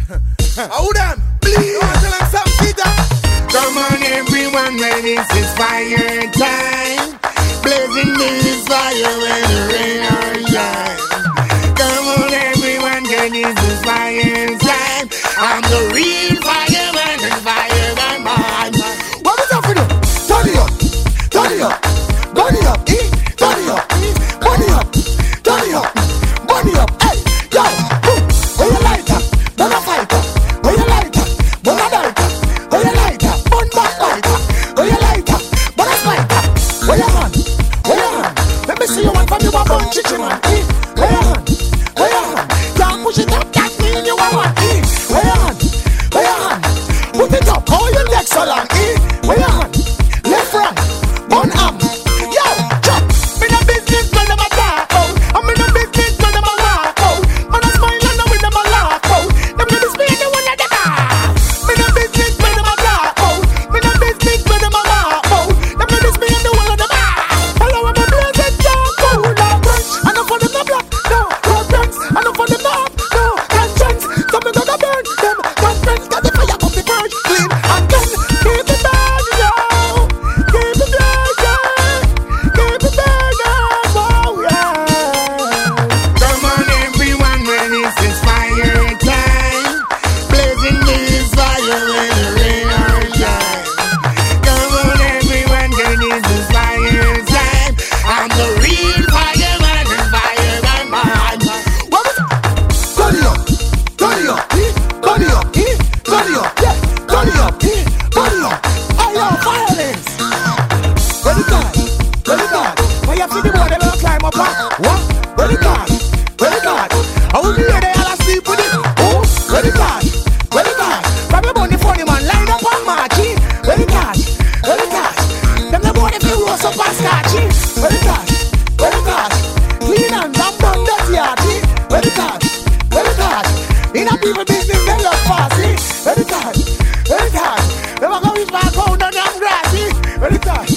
Hold on, please. Tell them some Peter. Come on everyone, when this is fire time. Blazing this fire when the rain or shine. Come on everyone, when this is fire time. I'm the real fireman and fireman man. What is up for you? Turn it up, turn it up, burn it up, turn it up, burn it up, turn it up, burn it up. Hey, yo, boom. Where you lighter? Burn a fighter. Where you lighter? Burn a lighter. Where you lighter? Burn back fighter. Where you lighter? Burn a spider. Where your hand? Where your hand? Let me see you one from you a bun chicken man. Where your hand? Where your hand? Can't push it up, that mean you a one. Where your hand? Where your hand? Put it up, how you neck so long? Where your hand? Left right, one arm. Yo, jump. Me no business when them a talk out. I'm in no business when them a walk out. Man a smile and with them a laugh out. Them no display the one of them off. Me no business when them a talk out. Me no business when them a walk out. Them no display the one of them off. Follow when me blaze it down, cool down French. I know for them a block, no friends. I know for them up, no conscience. So me gonna burn them conscience. Got the fire up the purge, clean and then keep it burn, yo. Keep it burn, yo. Keep it burn, oh yeah. Come on everyone, when this is fire time. Blazing this fire when the rain or shine. Come on everyone, when this is fire time. I'm the real fireman and fireman man. What was it? Turn it up, turn it up, turn it up, turn it up, yeah, turn it up, turn it up. I love violence. Ready God, ready God. Why you see the boy they don't climb up? What? Ready God, ready God. I will be here they all asleep with it. Oh, ready God, ready God. From your money funny man, line up on marching. Ready God, ready God. Them the boy they feel roast up and scotchy. Ready God, ready God. Clean and burn dirty hearty. Ready God, ready God. In a people business they love fast. Ready God, ready God. Them a go reach back home down the grassy. Ready God.